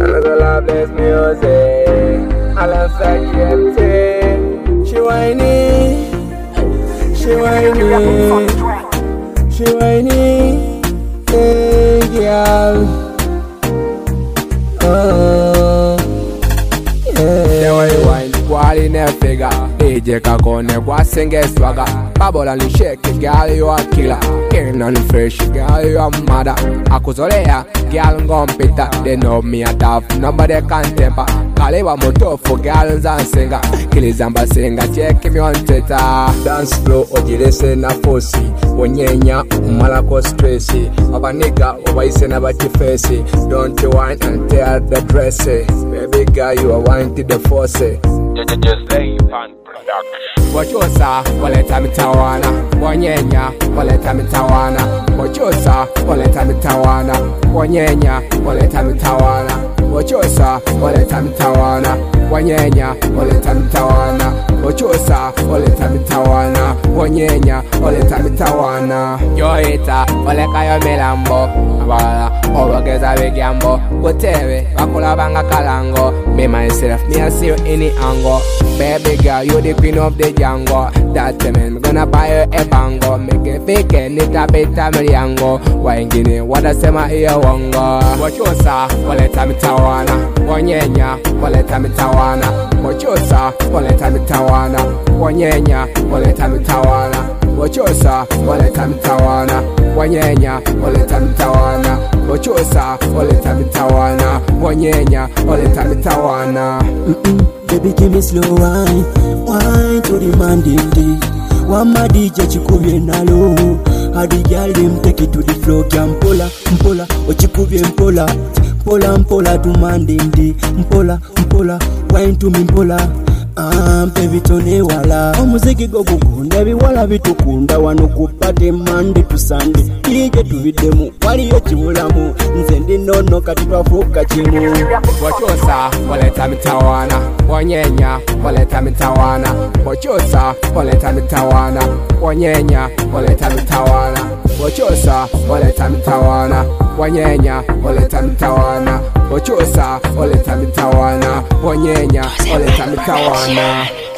love this music. I love sexuality. She whiny, she whiny, she whiny, hey girl. Wali ne figure, AJ Kakone, Wasenge swagger. Bubble and shake it, girl, you a killer. King on the fresh, girl, you a mother. Akuzolea, girl, compita. They know me a tough, nobody can temper. Kaliwa moto for girls and singer. Kilizamba singer, check me on Twitter. Dance flow, ojilese na fosi. Wonyenya, malako stressy. Aba nigga, obaise na bati face. Don't you whine and tear the dress. Baby girl, you are wine to the force. Just lay upon production. Wachosa, waleta mitawana. Wanyenya, waleta mitawana. Wachosa, waleta mitawana. Wanyenya, waleta mitawana. Wachosa, waleta mitawana. Wanyenya, waleta mitawana. Wachosa, waleta mitawana. Wanyenya, waleta mitawana. Yoita, waleka yo milambo. Abala, obageza begambo. Gotewe, wakula banga kalango. Me myself, me I see you in the angle. Baby girl, you the queen of the jungle. That time gonna buy you a bango. Make it fake and it a better mariango. Wine guinea, what I say my ear wongo. Wachosa, waleta mitawana. Wanyenya, waleta mitawana. Wachosa, waleta mitawana. Wanyenya, waleta mitawana. Wachosa, waleta mitawana. Wanyenya, waleta mitawana. Wachosa, waleta mitawana. Wanyenya, waleta mitawana. Baby, give me slow wine, wine to the mandate. Wama DJ chikubye nalo. Hadi girl them take it to the floor. Mpola, mpola, ochikubye mpola. Mpola, mpola to mandate. Mpola, mpola, wine to me mpola. Baby tone wala omuziki go gukunda biwala bitukunda wano kupate Monday to Sunday ije tuvidemu waliyo kibulamu nze ndi nono kati twafuuka kimu. Wachosa, waleta mitawana. Wanyenya, waleta mitawana. Wachosa, waleta mitawana. Wanyenya, waleta mitawana. Wachosa, waleta mitawana. Wanyenya, waleta mitawana. Wachosa, waleta mitawana. Wanyenya, waleta mitawana.